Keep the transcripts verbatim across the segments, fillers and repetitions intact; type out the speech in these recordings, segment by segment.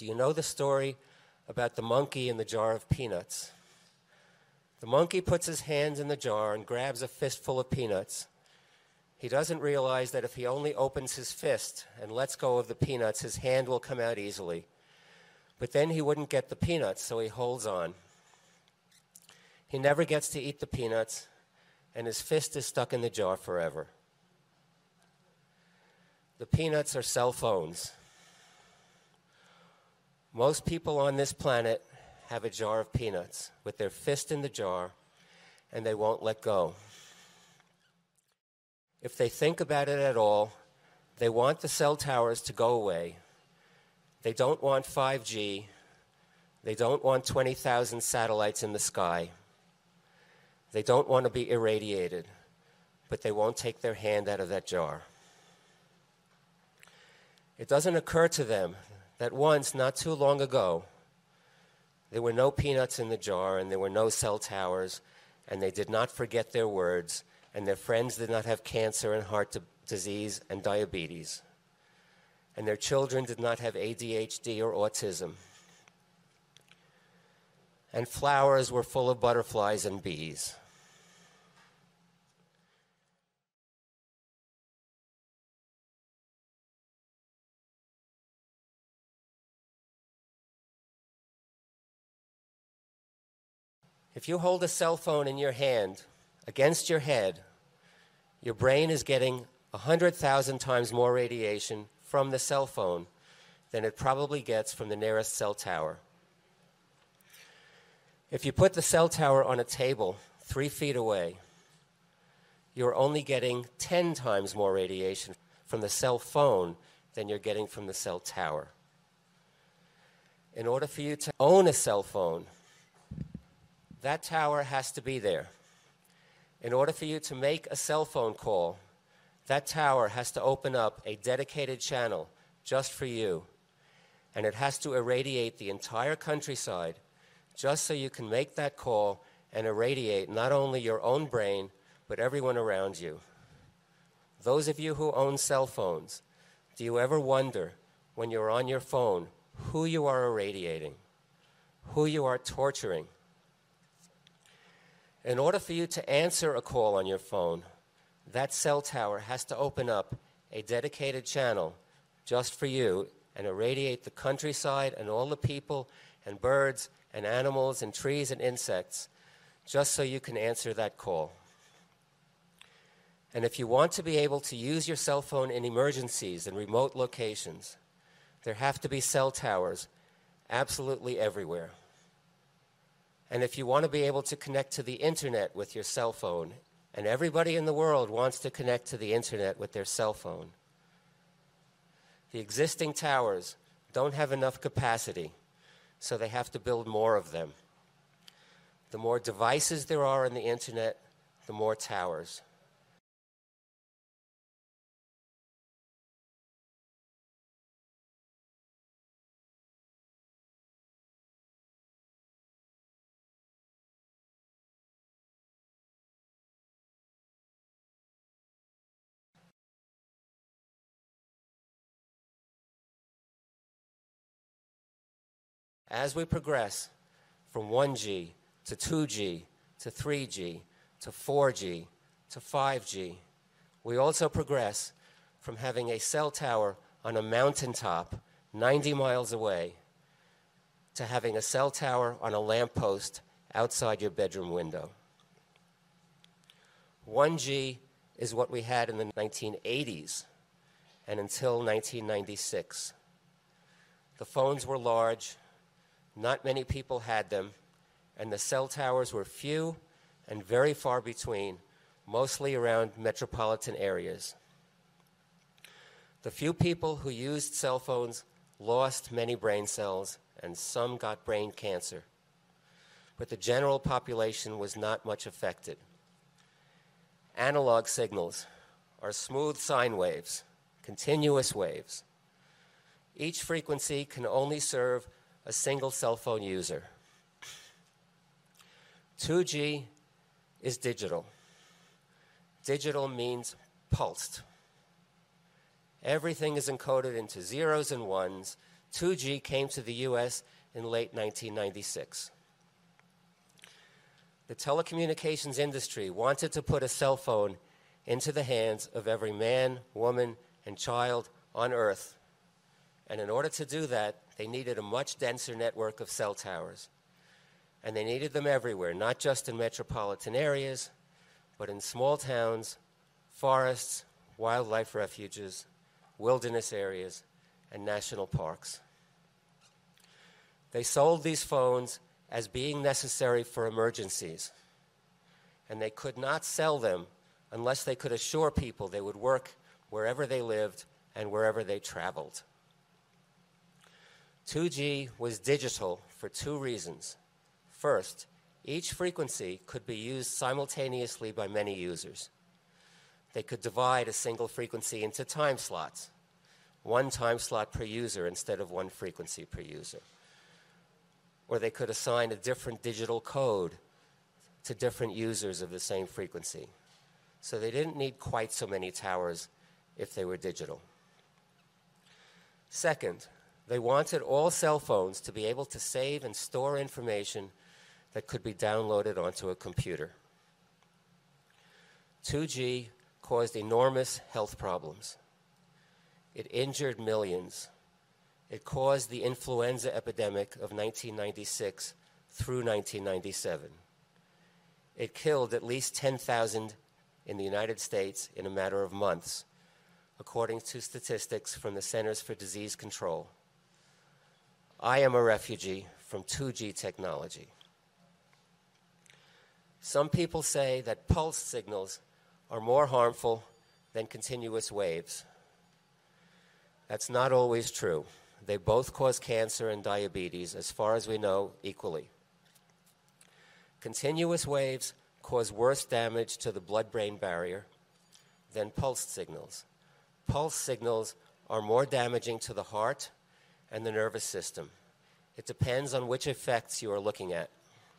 Do you know the story about the monkey in the jar of peanuts? The monkey puts his hands in the jar and grabs a fistful of peanuts. He doesn't realize that if he only opens his fist and lets go of the peanuts, his hand will come out easily. But then he wouldn't get the peanuts, so he holds on. He never gets to eat the peanuts, and his fist is stuck in the jar forever. The peanuts are cell phones. Most people on this planet have a jar of peanuts with their fist in the jar, and they won't let go. If they think about it at all, they want the cell towers to go away. They don't want five G. They don't want twenty thousand satellites in the sky. They don't want to be irradiated, but they won't take their hand out of that jar. It doesn't occur to them that once, not too long ago, there were no peanuts in the jar and there were no cell towers, and they did not forget their words, and their friends did not have cancer and heart disease and diabetes, and their children did not have A D H D or autism, and flowers were full of butterflies and bees. If you hold a cell phone in your hand against your head, your brain is getting one hundred thousand times more radiation from the cell phone than it probably gets from the nearest cell tower. If you put the cell tower on a table three feet away, you're only getting ten times more radiation from the cell phone than you're getting from the cell tower. In order for you to own a cell phone, that tower has to be there. In order for you to make a cell phone call, that tower has to open up a dedicated channel just for you, and it has to irradiate the entire countryside just so you can make that call and irradiate not only your own brain, but everyone around you. Those of you who own cell phones, do you ever wonder when you're on your phone who you are irradiating, who you are torturing? In order for you to answer a call on your phone, that cell tower has to open up a dedicated channel just for you and irradiate the countryside and all the people and birds and animals and trees and insects just so you can answer that call. And if you want to be able to use your cell phone in emergencies and remote locations, there have to be cell towers absolutely everywhere. And if you want to be able to connect to the internet with your cell phone, and everybody in the world wants to connect to the internet with their cell phone, the existing towers don't have enough capacity, so they have to build more of them. The more devices there are on the internet, the more towers. As we progress from one G to two G to three G to four G to five G, we also progress from having a cell tower on a mountaintop ninety miles away to having a cell tower on a lamppost outside your bedroom window. one G is what we had in the nineteen eighties and until nineteen ninety-six. The phones were large. Not many people had them, and the cell towers were few and very far between, mostly around metropolitan areas. The few people who used cell phones lost many brain cells, and some got brain cancer. But the general population was not much affected. Analog signals are smooth sine waves, continuous waves. Each frequency can only serve a single cell phone user. two G is digital. Digital means pulsed. Everything is encoded into zeros and ones two G came to the U S in late nineteen ninety-six. The telecommunications industry wanted to put a cell phone into the hands of every man, woman, and child on Earth. And in order to do that, they needed a much denser network of cell towers. And they needed them everywhere, not just in metropolitan areas, but in small towns, forests, wildlife refuges, wilderness areas, and national parks. They sold these phones as being necessary for emergencies, and they could not sell them unless they could assure people they would work wherever they lived and wherever they traveled. two G was digital for two reasons. First, each frequency could be used simultaneously by many users. They could divide a single frequency into time slots, one time slot per user instead of one frequency per user. Or they could assign a different digital code to different users of the same frequency. So they didn't need quite so many towers if they were digital. Second, they wanted all cell phones to be able to save and store information that could be downloaded onto a computer. two G caused enormous health problems. It injured millions. It caused the influenza epidemic of nineteen ninety-six through nineteen ninety-seven. It killed at least ten thousand in the United States in a matter of months, according to statistics from the Centers for Disease Control. I am a refugee from two G technology. Some people say that pulse signals are more harmful than continuous waves. That's not always true. They both cause cancer and diabetes, as far as we know, equally. Continuous waves cause worse damage to the blood-brain barrier than pulsed signals. Pulse signals are more damaging to the heart and the nervous system. It depends on which effects you are looking at.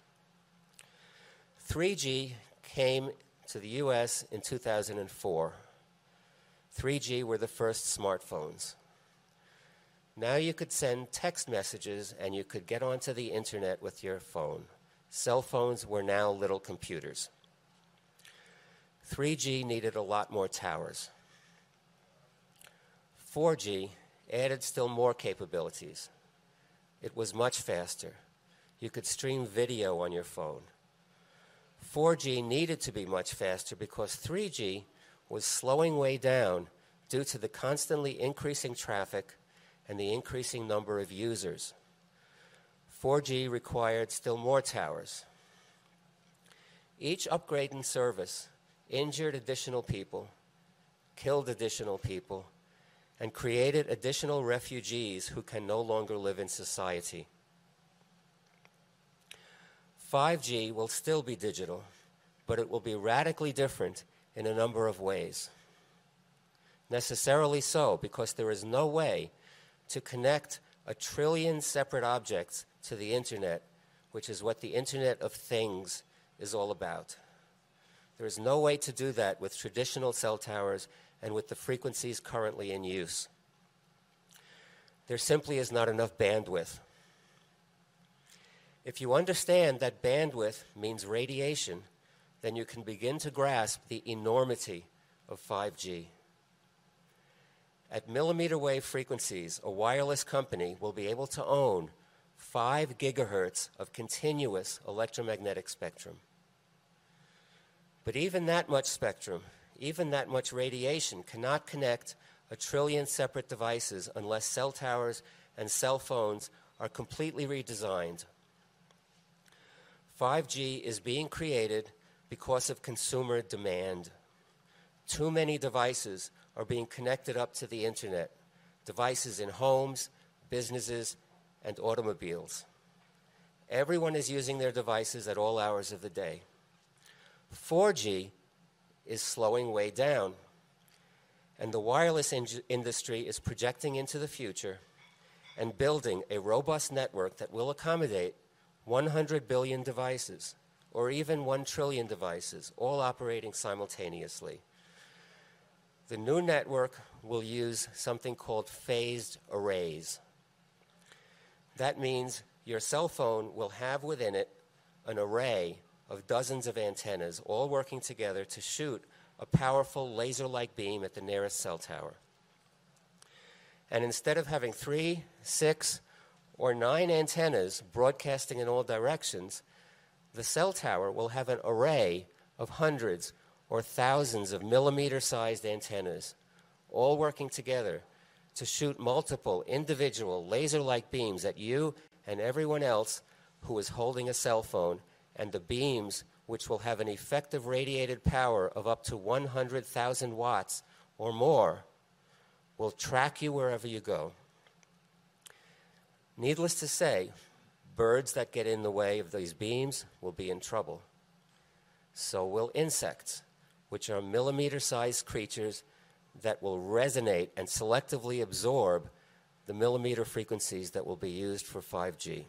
three G came to the U S in two thousand four. three G were the first smartphones. Now you could send text messages and you could get onto the internet with your phone. Cell phones were now little computers. three G needed a lot more towers. four G added still more capabilities. It was much faster. You could stream video on your phone. four G needed to be much faster because three G was slowing way down due to the constantly increasing traffic and the increasing number of users. four G required still more towers. Each upgrade in service injured additional people, killed additional people, and created additional refugees who can no longer live in society. five G will still be digital, but it will be radically different in a number of ways. Necessarily so, because there is no way to connect a trillion separate objects to the internet, which is what the Internet of Things is all about. There is no way to do that with traditional cell towers and with the frequencies currently in use. There simply is not enough bandwidth. If you understand that bandwidth means radiation, then you can begin to grasp the enormity of five G. At millimeter wave frequencies, a wireless company will be able to own five gigahertz of continuous electromagnetic spectrum. But even that much spectrum, even that much radiation cannot connect a trillion separate devices unless cell towers and cell phones are completely redesigned. five G is being created because of consumer demand. Too many devices are being connected up to the internet, devices in homes, businesses, and automobiles. Everyone is using their devices at all hours of the day. four G is slowing way down, and the wireless in- industry is projecting into the future and building a robust network that will accommodate one hundred billion devices, or even one trillion devices, all operating simultaneously. The new network will use something called phased arrays. That means your cell phone will have within it an array of dozens of antennas, all working together to shoot a powerful laser-like beam at the nearest cell tower. And instead of having three, six, or nine antennas broadcasting in all directions, the cell tower will have an array of hundreds or thousands of millimeter-sized antennas, all working together to shoot multiple individual laser-like beams at you and everyone else who is holding a cell phone, and the beams, which will have an effective radiated power of up to one hundred thousand watts or more, will track you wherever you go. Needless to say, birds that get in the way of these beams will be in trouble. So will insects, which are millimeter-sized creatures that will resonate and selectively absorb the millimeter frequencies that will be used for five G.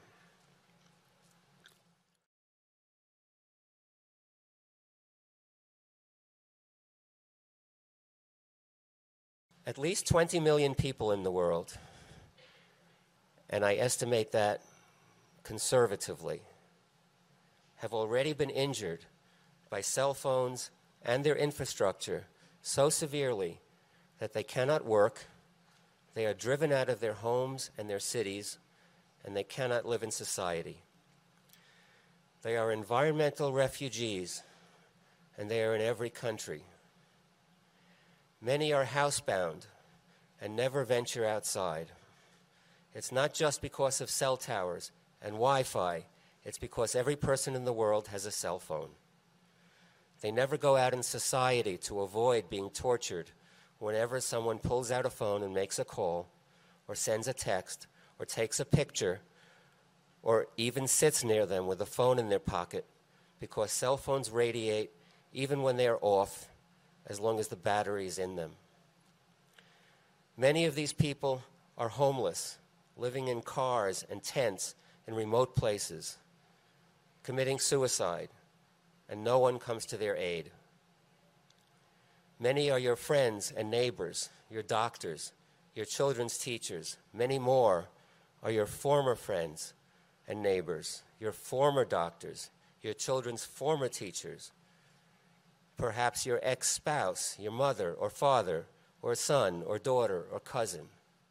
At least twenty million people in the world, and I estimate that conservatively, have already been injured by cell phones and their infrastructure so severely that they cannot work, they are driven out of their homes and their cities, and they cannot live in society. They are environmental refugees, and they are in every country. Many are housebound and never venture outside. It's not just because of cell towers and Wi-Fi. It's because every person in the world has a cell phone. They never go out in society to avoid being tortured whenever someone pulls out a phone and makes a call, or sends a text, or takes a picture, or even sits near them with a phone in their pocket, because cell phones radiate even when they are off, as long as the battery is in them. Many of these people are homeless, living in cars and tents in remote places, committing suicide, and no one comes to their aid. Many are your friends and neighbors, your doctors, your children's teachers. Many more are your former friends and neighbors, your former doctors, your children's former teachers, perhaps your ex-spouse, your mother or father, or son or daughter or cousin.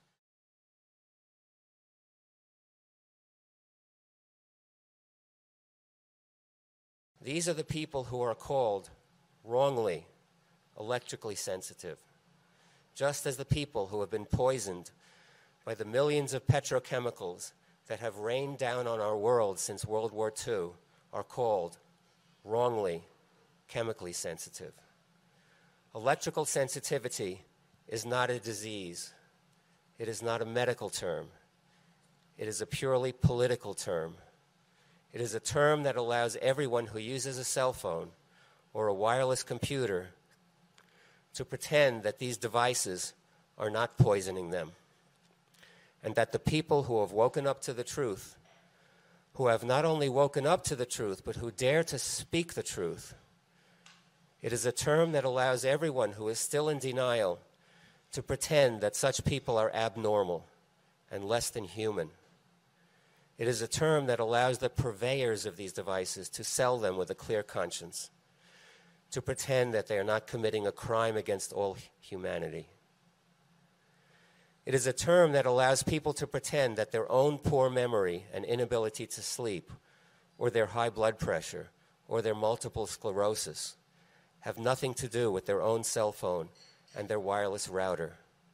These are the people who are called, wrongly, electrically sensitive, just as the people who have been poisoned by the millions of petrochemicals that have rained down on our world since World War Two are called, wrongly, chemically sensitive. Electrical sensitivity is not a disease. It is not a medical term. It is a purely political term. It is a term that allows everyone who uses a cell phone or a wireless computer to pretend that these devices are not poisoning them, and that the people who have woken up to the truth, who have not only woken up to the truth, but who dare to speak the truth, it is a term that allows everyone who is still in denial to pretend that such people are abnormal and less than human. It is a term that allows the purveyors of these devices to sell them with a clear conscience, to pretend that they are not committing a crime against all humanity. It is a term that allows people to pretend that their own poor memory and inability to sleep, or their high blood pressure, or their multiple sclerosis have nothing to do with their own cell phone and their wireless router.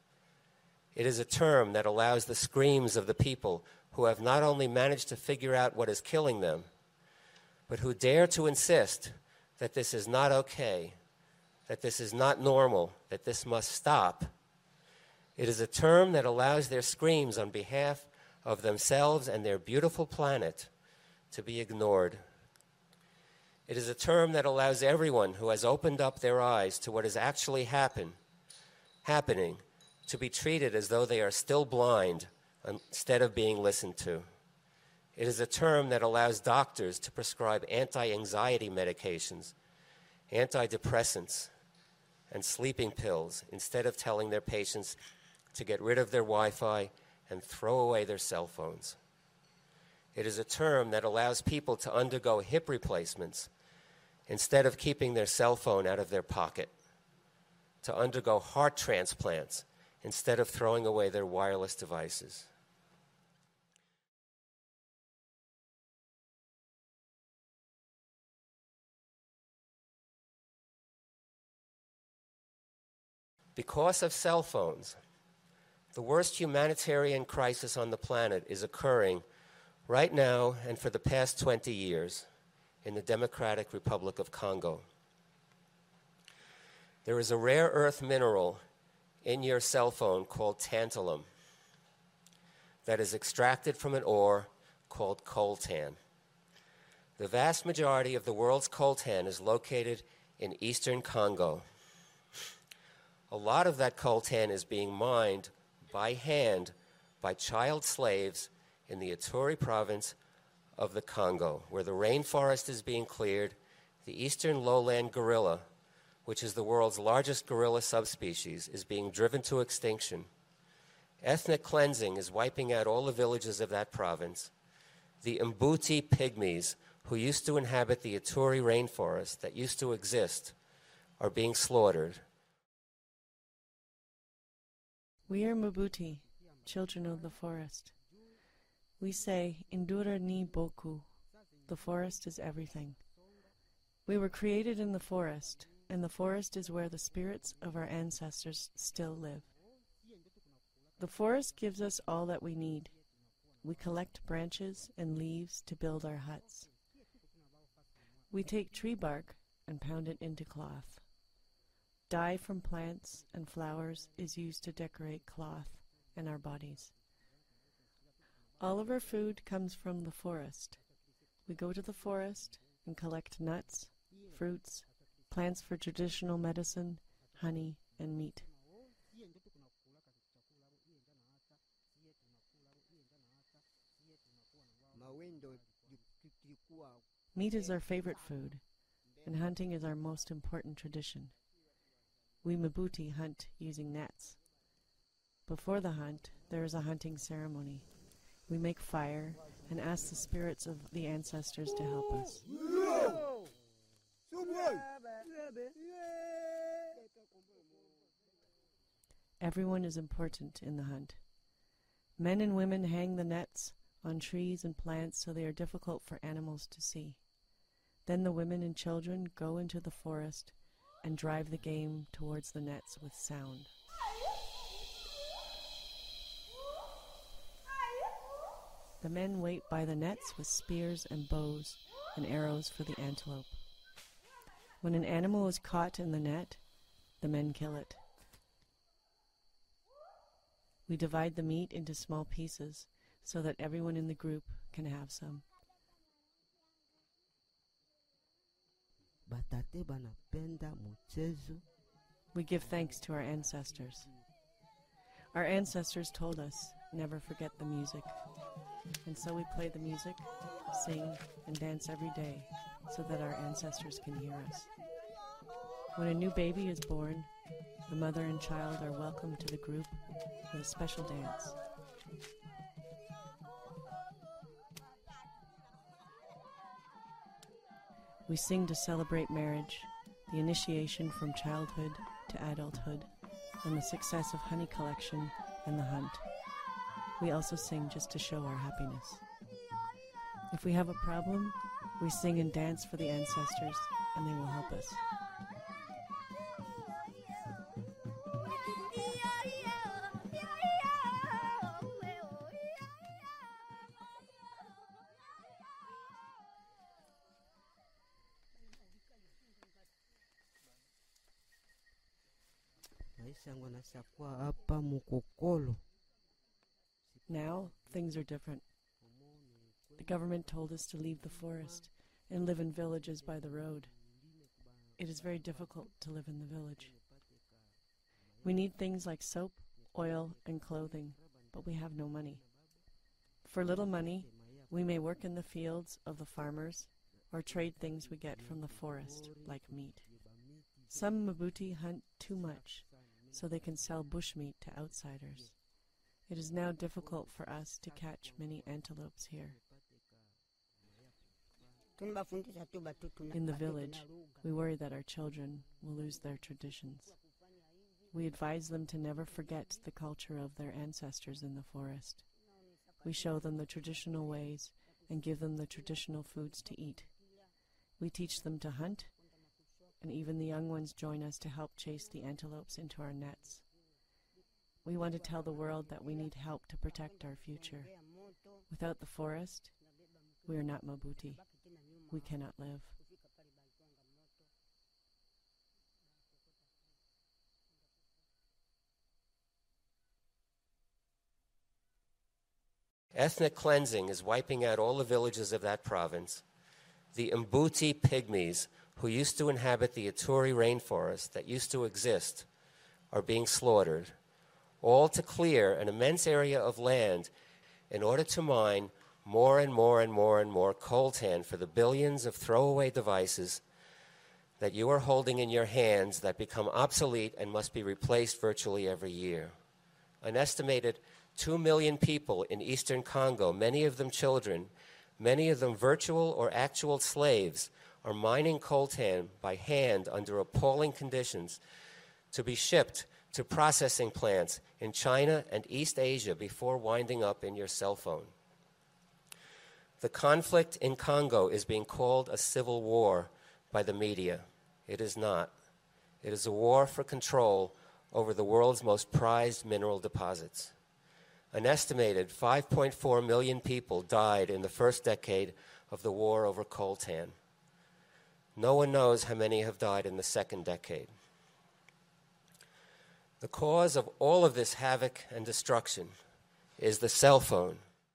It is a term that allows the screams of the people who have not only managed to figure out what is killing them, but who dare to insist that this is not okay, that this is not normal, that this must stop. It is a term that allows their screams on behalf of themselves and their beautiful planet to be ignored. It is a term that allows everyone who has opened up their eyes to what is actually happen, happening to be treated as though they are still blind instead of being listened to. It is a term that allows doctors to prescribe anti-anxiety medications, antidepressants, and sleeping pills instead of telling their patients to get rid of their Wi-Fi and throw away their cell phones. It is a term that allows people to undergo hip replacements instead of keeping their cell phone out of their pocket, to undergo heart transplants instead of throwing away their wireless devices. Because of cell phones, the worst humanitarian crisis on the planet is occurring right now and for the past twenty years in the Democratic Republic of Congo. There is a rare earth mineral in your cell phone called tantalum that is extracted from an ore called coltan. The vast majority of the world's coltan is located in eastern Congo. A lot of that coltan is being mined by hand by child slaves in the Ituri province of the Congo, where the rainforest is being cleared. The eastern lowland gorilla, which is the world's largest gorilla subspecies, is being driven to extinction. Ethnic cleansing is wiping out all the villages of that province. The Mbuti pygmies, who used to inhabit the Ituri rainforest that used to exist, are being slaughtered. We are Mbuti, children of the forest. We say, Indura ni boku, the forest is everything. We were created in the forest, and the forest is where the spirits of our ancestors still live. The forest gives us all that we need. We collect branches and leaves to build our huts. We take tree bark and pound it into cloth. Dye from plants and flowers is used to decorate cloth and our bodies. All of our food comes from the forest. We go to the forest and collect nuts, fruits, plants for traditional medicine, honey, and meat. Meat is our favorite food, and hunting is our most important tradition. We Mbuti hunt using nets. Before the hunt, there is a hunting ceremony. We make fire and ask the spirits of the ancestors to help us. Everyone is important in the hunt. Men and women hang the nets on trees and plants so they are difficult for animals to see. Then the women and children go into the forest and drive the game towards the nets with sound. The men wait by the nets with spears and bows and arrows for the antelope. When an animal is caught in the net, the men kill it. We divide the meat into small pieces so that everyone in the group can have some. We give thanks to our ancestors. Our ancestors told us, never forget the music. And so we play the music, sing, and dance every day so that our ancestors can hear us. When a new baby is born, the mother and child are welcomed to the group with a special dance. We sing to celebrate marriage, the initiation from childhood to adulthood, and the success of honey collection and the hunt. We also sing just to show our happiness. If we have a problem, we sing and dance for the ancestors, and they will help us. Now, things are different. The government told us to leave the forest and live in villages by the road. It is very difficult to live in the village. We need things like soap, oil, and clothing, but we have no money. For little money, we may work in the fields of the farmers or trade things we get from the forest, like meat. Some Mbuti hunt too much, so they can sell bushmeat to outsiders. It is now difficult for us to catch many antelopes here. In the village, we worry that our children will lose their traditions. We advise them to never forget the culture of their ancestors in the forest. We show them the traditional ways and give them the traditional foods to eat. We teach them to hunt, and even the young ones join us to help chase the antelopes into our nets. We want to tell the world that we need help to protect our future. Without the forest, we are not Mabuti. We cannot live. Ethnic cleansing is wiping out all the villages of that province. The Mbuti pygmies, who used to inhabit the Ituri rainforest that used to exist, are being slaughtered, all to clear an immense area of land in order to mine more and more and more and more coltan for the billions of throwaway devices that you are holding in your hands that become obsolete and must be replaced virtually every year. An estimated two million people in eastern Congo, many of them children, many of them virtual or actual slaves, are mining coltan by hand under appalling conditions to be shipped to processing plants in China and East Asia before winding up in your cell phone. The conflict in Congo is being called a civil war by the media. It is not. It is a war for control over the world's most prized mineral deposits. An estimated five point four million people died in the first decade of the war over coltan. No one knows how many have died in the second decade. The cause of all of this havoc and destruction is the cell phone.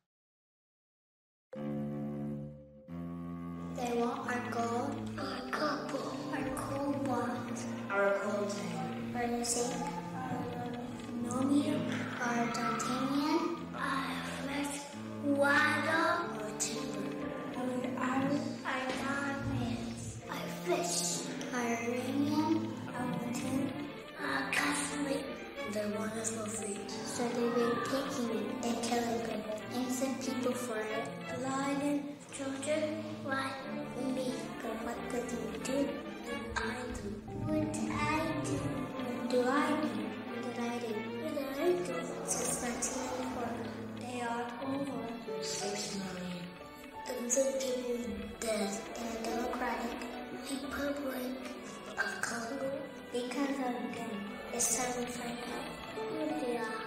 They want our gold, our copper, our cobalt, our coltan, our zinc, our aluminum, our titanium, our flesh, water, our timber, our iron, our diamonds, our fish, our uranium, our tin, our cosmic. They want us for free. So they've been taking it and killing them, innocent people for it. Blinding children, why me? But what could you do? I do. What did I do? What do I do? What did I do? What did I do? Since nineteen ninety-four, they are over six million. Those are people dead in a democratic republic of Congo. Because of them, it's time to find out who they are.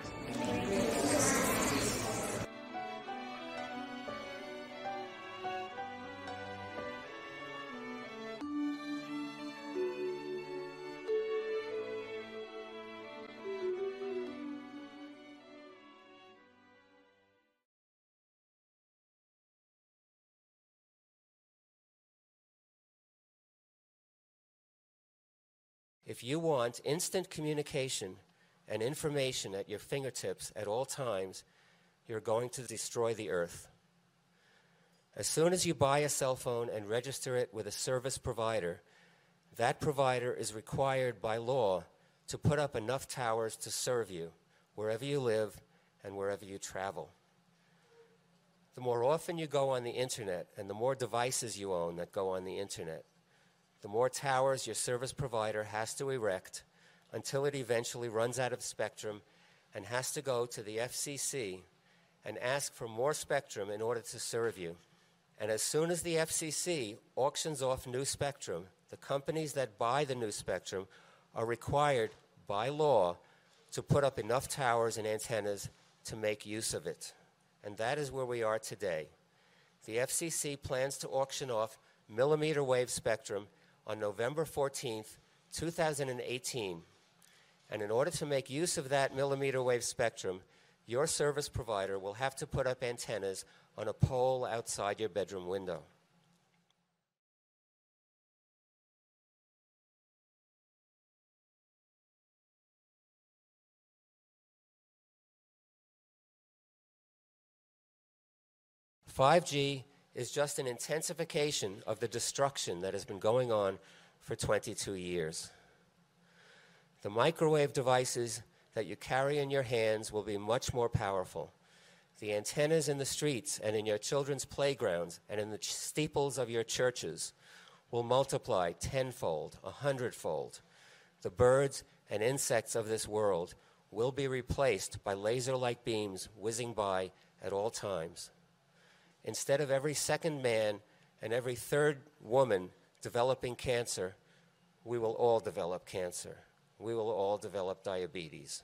If you want instant communication and information at your fingertips at all times, you're going to destroy the earth. As soon as you buy a cell phone and register it with a service provider, that provider is required by law to put up enough towers to serve you wherever you live and wherever you travel. The more often you go on the internet and the more devices you own that go on the internet, the more towers your service provider has to erect until it eventually runs out of spectrum and has to go to the F C C and ask for more spectrum in order to serve you. And as soon as the F C C auctions off new spectrum, the companies that buy the new spectrum are required by law to put up enough towers and antennas to make use of it. And that is where we are today. The F C C plans to auction off millimeter wave spectrum on November fourteenth, two thousand eighteen. And in order to make use of that millimeter wave spectrum, your service provider will have to put up antennas on a pole outside your bedroom window. five G is just an intensification of the destruction that has been going on for twenty-two years. The microwave devices that you carry in your hands will be much more powerful. The antennas in the streets and in your children's playgrounds and in the ch- steeples of your churches will multiply tenfold, a hundredfold. The birds and insects of this world will be replaced by laser-like beams whizzing by at all times. Instead of every second man and every third woman developing cancer, we will all develop cancer. We will all develop diabetes.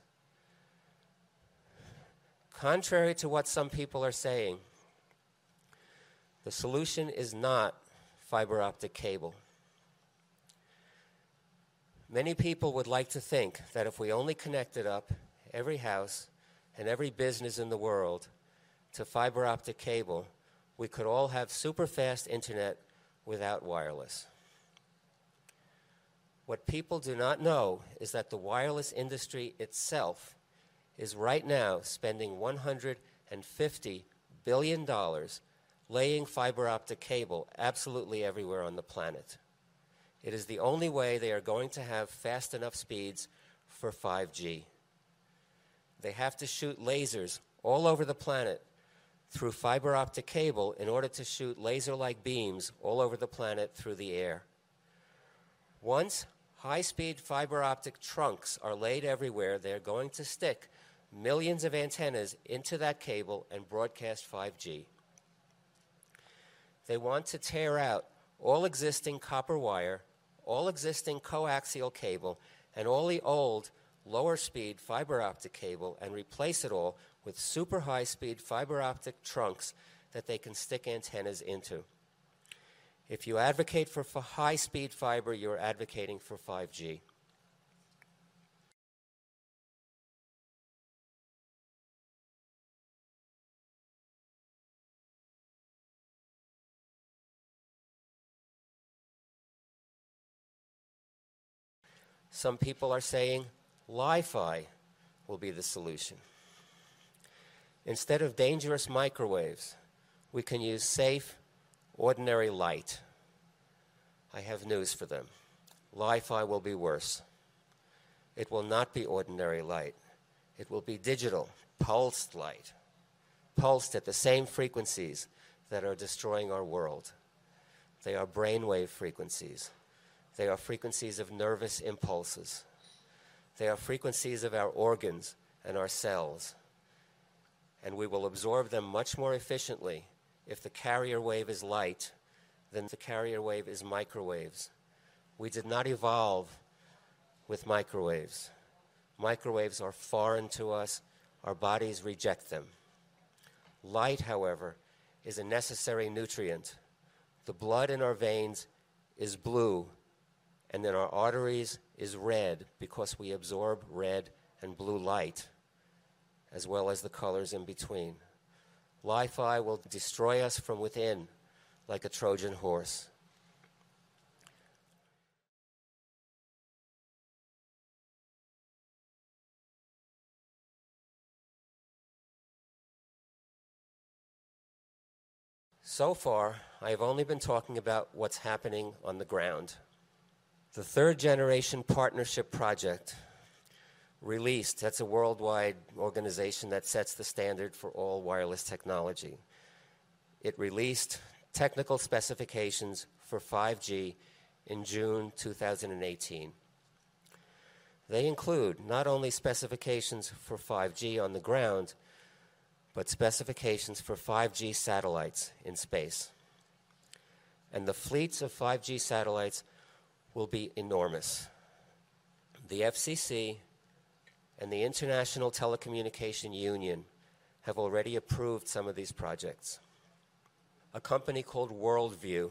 Contrary to what some people are saying, the solution is not fiber optic cable. Many people would like to think that if we only connected up every house and every business in the world to fiber optic cable, we could all have super fast internet without wireless. What people do not know is that the wireless industry itself is right now spending one hundred fifty billion dollars laying fiber optic cable absolutely everywhere on the planet. It is the only way they are going to have fast enough speeds for five G. They have to shoot lasers all over the planet through fiber optic cable in order to shoot laser-like beams all over the planet through the air. Once high-speed fiber optic trunks are laid everywhere, they're going to stick millions of antennas into that cable and broadcast five G. They want to tear out all existing copper wire, all existing coaxial cable, and all the old lower-speed fiber optic cable and replace it all with super high-speed fiber optic trunks that they can stick antennas into. If you advocate for, for high-speed fiber, you're advocating for five G. Some people are saying Li-Fi will be the solution. Instead of dangerous microwaves, we can use safe, ordinary light. I have news for them. Li-Fi will be worse. It will not be ordinary light. It will be digital, pulsed light, pulsed at the same frequencies that are destroying our world. They are brainwave frequencies. They are frequencies of nervous impulses. They are frequencies of our organs and our cells. And we will absorb them much more efficiently if the carrier wave is light than the carrier wave is microwaves. We did not evolve with microwaves. Microwaves are foreign to us. Our bodies reject them. Light, however, is a necessary nutrient. The blood in our veins is blue, and in our arteries is red because we absorb red and blue light, as well as the colors in between. Li-Fi will destroy us from within like a Trojan horse. So far, I have only been talking about what's happening on the ground. The third generation partnership project released, that's a worldwide organization that sets the standard for all wireless technology. It released technical specifications for five G in June two thousand eighteen. They include not only specifications for five G on the ground, but specifications for five G satellites in space. And the fleets of five G satellites will be enormous. The F C C and the International Telecommunication Union have already approved some of these projects. A company called WorldView,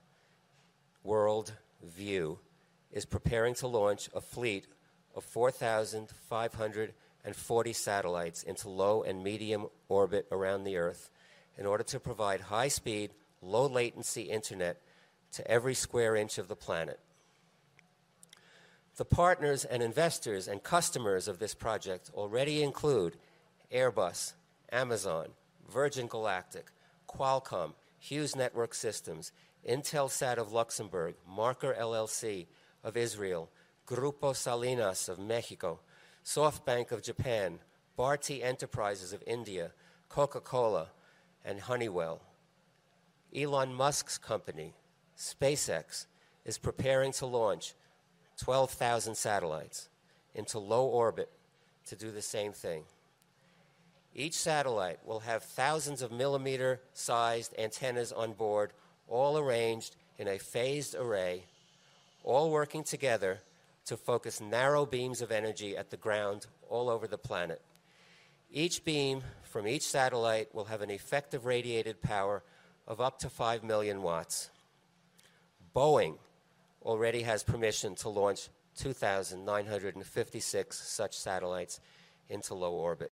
WorldView, is preparing to launch a fleet of four thousand five hundred forty satellites into low and medium orbit around the Earth in order to provide high-speed, low-latency internet to every square inch of the planet. The partners and investors and customers of this project already include Airbus, Amazon, Virgin Galactic, Qualcomm, Hughes Network Systems, Intelsat of Luxembourg, Marker L L C of Israel, Grupo Salinas of Mexico, SoftBank of Japan, Bharti Enterprises of India, Coca-Cola, and Honeywell. Elon Musk's company, SpaceX, is preparing to launch twelve thousand satellites into low orbit to do the same thing. Each satellite will have thousands of millimeter-sized antennas on board, all arranged in a phased array, all working together to focus narrow beams of energy at the ground all over the planet. Each beam from each satellite will have an effective radiated power of up to five million watts. Boeing already has permission to launch two thousand nine hundred fifty-six such satellites into low orbit.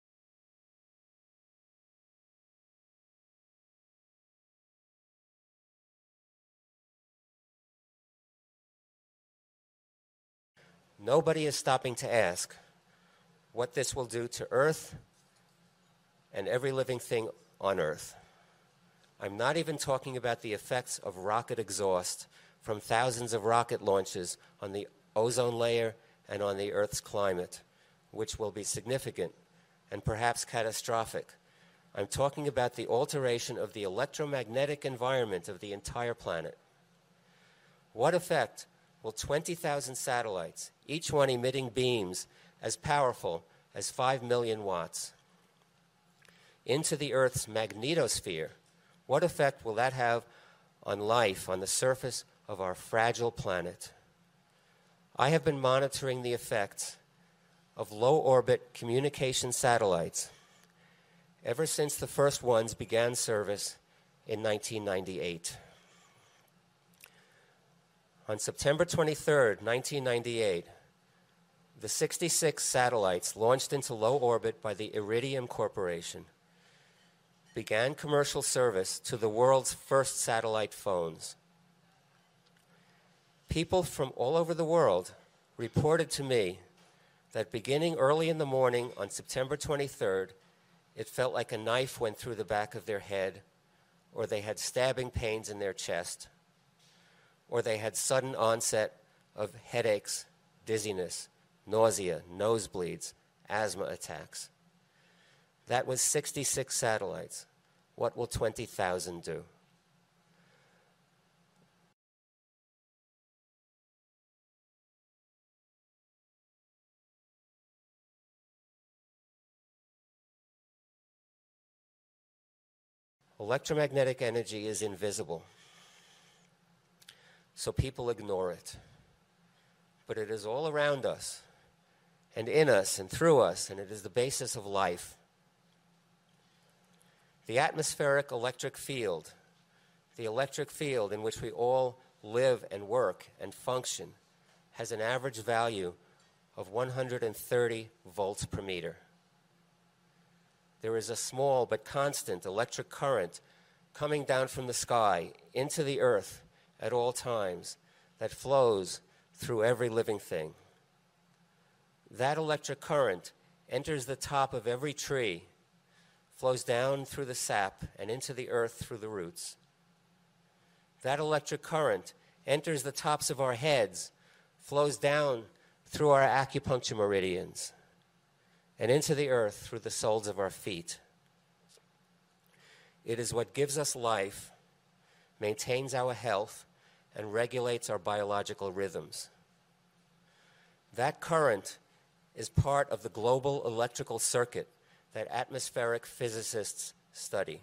Nobody is stopping to ask what this will do to Earth and every living thing on Earth. I'm not even talking about the effects of rocket exhaust from thousands of rocket launches on the ozone layer and on the Earth's climate, which will be significant and perhaps catastrophic. I'm talking about the alteration of the electromagnetic environment of the entire planet. What effect will twenty thousand satellites, each one emitting beams as powerful as five million watts, into the Earth's magnetosphere, what effect will that have on life on the surface of our fragile planet? I have been monitoring the effects of low-orbit communication satellites ever since the first ones began service in nineteen ninety-eight. On September twenty-third, nineteen ninety-eight, the sixty-six satellites launched into low orbit by the Iridium Corporation began commercial service to the world's first satellite phones. People from all over the world reported to me that beginning early in the morning on September twenty-third, it felt like a knife went through the back of their head, or they had stabbing pains in their chest, or they had sudden onset of headaches, dizziness, nausea, nosebleeds, asthma attacks. That was sixty-six satellites. What will twenty thousand do? Electromagnetic energy is invisible, so people ignore it. But it is all around us, and in us, and through us, and it is the basis of life. The atmospheric electric field, the electric field in which we all live and work and function, has an average value of one hundred thirty volts per meter. There is a small but constant electric current coming down from the sky into the earth at all times that flows through every living thing. That electric current enters the top of every tree, flows down through the sap and into the earth through the roots. That electric current enters the tops of our heads, flows down through our acupuncture meridians, and into the earth through the soles of our feet. It is what gives us life, maintains our health, and regulates our biological rhythms. That current is part of the global electrical circuit that atmospheric physicists study.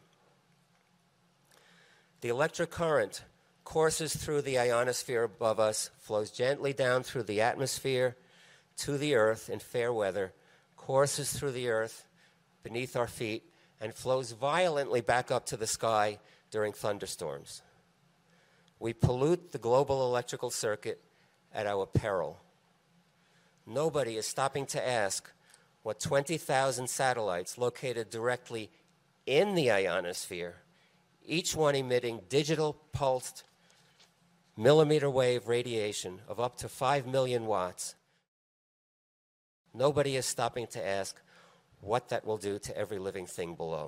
The electric current courses through the ionosphere above us, flows gently down through the atmosphere to the earth in fair weather, courses through the earth beneath our feet, and flows violently back up to the sky during thunderstorms. We pollute the global electrical circuit at our peril. Nobody is stopping to ask what twenty thousand satellites located directly in the ionosphere, each one emitting digital pulsed millimeter wave radiation of up to five million watts. Nobody is stopping to ask what that will do to every living thing below.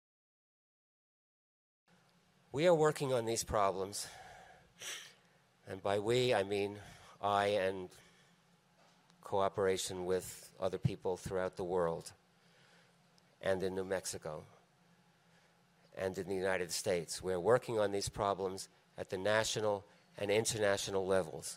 We are working on these problems, And by we, I mean I and cooperation with other people throughout the world and in New Mexico and in the United States. We're working on these problems at the national and international levels.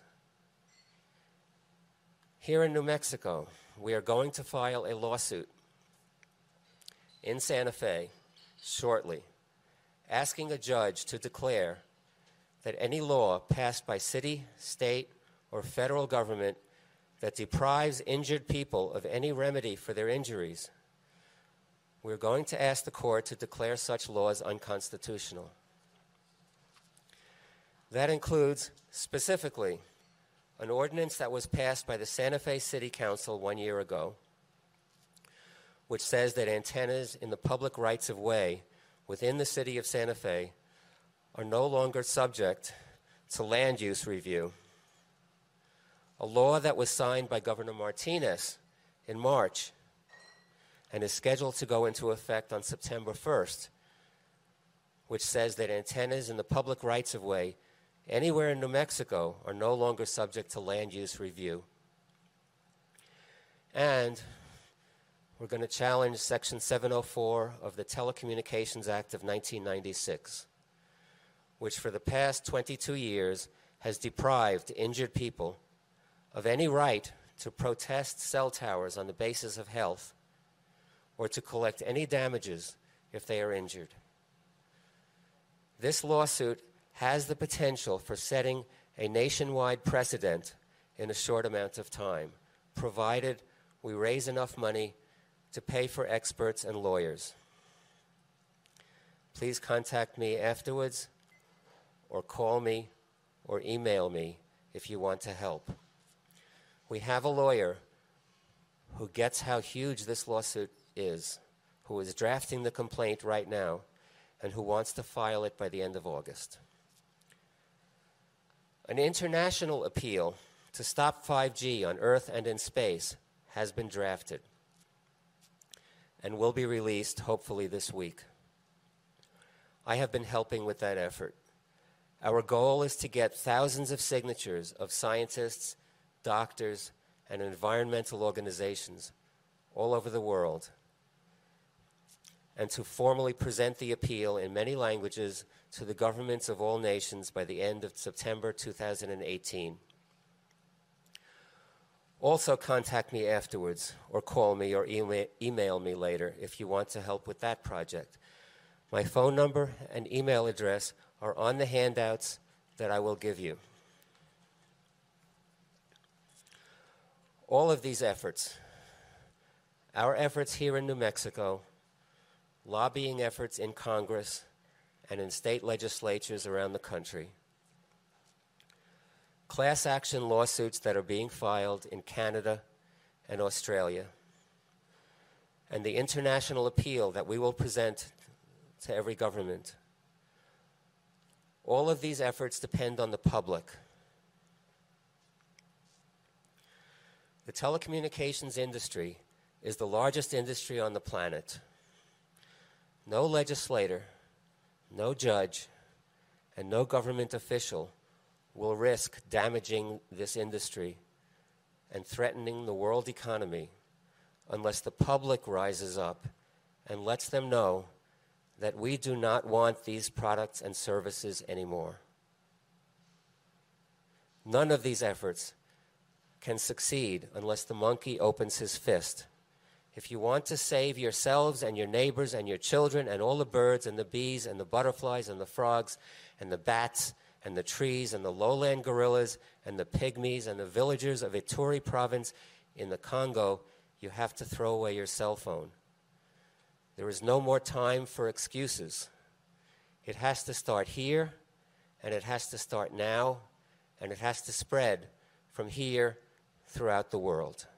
Here in New Mexico, we are going to file a lawsuit in Santa Fe shortly, asking a judge to declare that any law passed by city, state, or federal government that deprives injured people of any remedy for their injuries, we're going to ask the court to declare such laws unconstitutional. That includes, specifically, an ordinance that was passed by the Santa Fe City Council one year ago, which says that antennas in the public rights-of-way within the city of Santa Fe are no longer subject to land use review. A law that was signed by Governor Martinez in March and is scheduled to go into effect on September first, which says that antennas in the public rights-of-way anywhere in New Mexico are no longer subject to land use review. And we're going to challenge Section seven oh four of the Telecommunications Act of nineteen ninety-six, which for the past twenty-two years has deprived injured people of any right to protest cell towers on the basis of health or to collect any damages if they are injured. This lawsuit has the potential for setting a nationwide precedent in a short amount of time, provided we raise enough money to pay for experts and lawyers. Please contact me afterwards, or call me, or email me if you want to help. We have a lawyer who gets how huge this lawsuit is, who is drafting the complaint right now, and who wants to file it by the end of August. An international appeal to stop five G on Earth and in space has been drafted and will be released hopefully this week. I have been helping with that effort. Our goal is to get thousands of signatures of scientists, doctors, and environmental organizations all over the world, and to formally present the appeal in many languages to the governments of all nations by the end of September two thousand eighteen. Also contact me afterwards, or call me, or email, email me later if you want to help with that project. My phone number and email address are on the handouts that I will give you. All of these efforts, our efforts here in New Mexico, lobbying efforts in Congress and in state legislatures around the country, class action lawsuits that are being filed in Canada and Australia, and the international appeal that we will present to every government. All of these efforts depend on the public. The telecommunications industry is the largest industry on the planet. No legislator, no judge, and no government official will risk damaging this industry and threatening the world economy unless the public rises up and lets them know that we do not want these products and services anymore. None of these efforts can succeed unless the monkey opens his fist. If you want to save yourselves and your neighbors and your children and all the birds and the bees and the butterflies and the frogs and the bats and the trees and the lowland gorillas and the pygmies and the villagers of Ituri province in the Congo, you have to throw away your cell phone. There is no more time for excuses. It has to start here, and it has to start now, and it has to spread from here throughout the world.